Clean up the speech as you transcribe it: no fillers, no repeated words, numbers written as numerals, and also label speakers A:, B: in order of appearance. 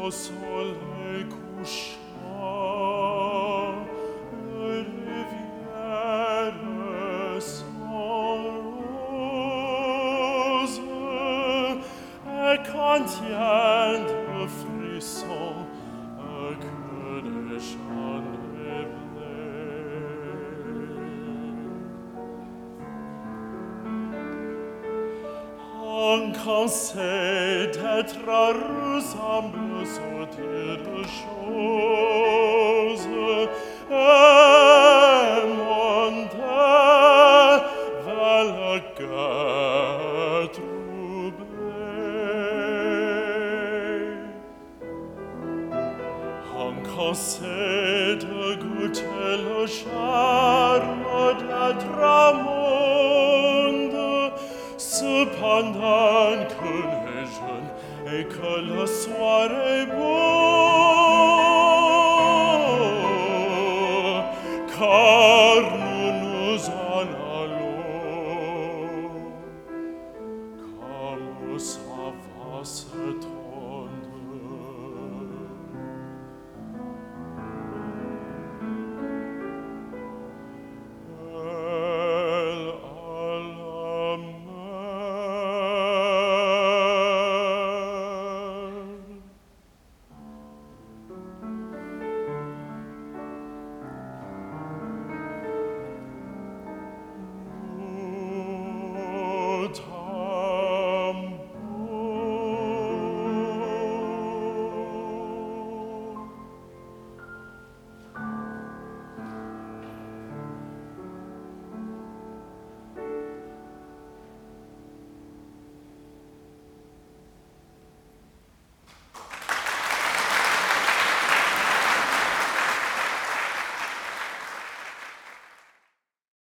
A: au soleil couchant, les rivières sont roses et contiennent de frissons que des champs de blé. Cansé d'être ressemble sur de choses et monter vers le cœur troublé. Cansé de goûter le charme d'être au monde, cependant que les jeunes et que le soir est beau,